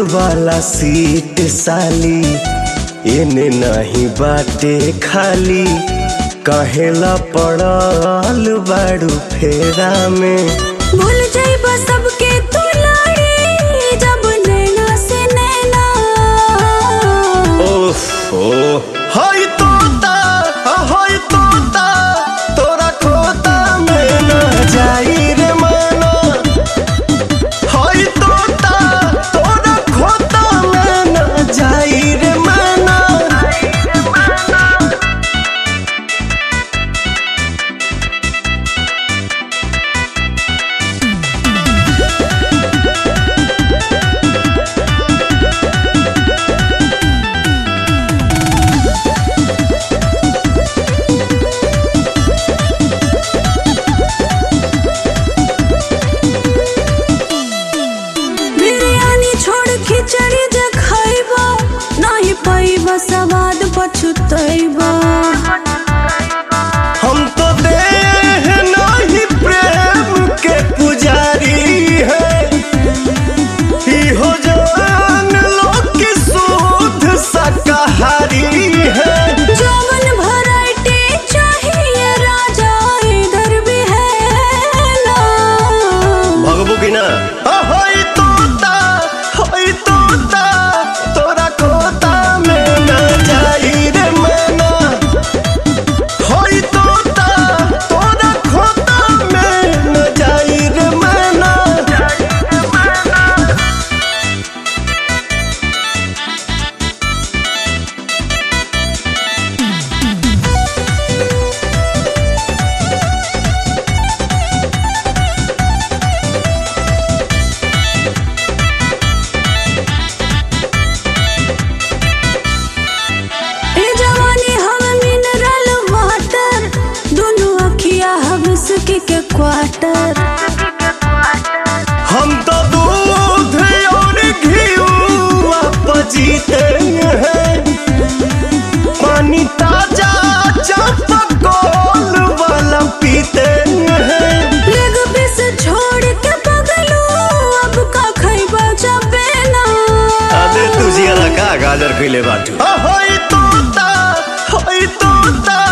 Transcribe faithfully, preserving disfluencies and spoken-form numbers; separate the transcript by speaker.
Speaker 1: वाला सीट साली एने नहीं बाटे खाली, कहेला पड़ल बाड़ू फेरा में।
Speaker 2: भूल जाइबा सबके तू लाड़ी जब नैना से नैना।
Speaker 1: ओहो हाय तोता हाय तोता तोरा खोता में ना जाई रे माना। हाय तोता तोरा खोता में ना जाई रे माना।
Speaker 2: खिचड़ी जे खाइबा नहीं पाइबा स्वाद पछुतैबा।
Speaker 1: हम तो देह नहीं प्रेम के पुजारी है, हो जान लोग की शुद्ध शाकाहारी है।
Speaker 2: जवन वैरायटी चाहिए राजा इधर भी है ना।
Speaker 1: भगबू की ना हाय तोता हाय तोता तोरा खोता में ना जाई रे माना। हाय तोता तोरा खोता में ना जाई रे माना।
Speaker 2: के क्वार्टर
Speaker 1: हम तो दूध और घीवा पजीते हैं, पानी ताजा चापाकल वाला पीते हैं।
Speaker 2: लेग पीस छोड़ के पगलू अब का खइबा चपेना।
Speaker 1: अबे तुझे लगा गाजर खिले बाटू। हाय तोता हाय तोता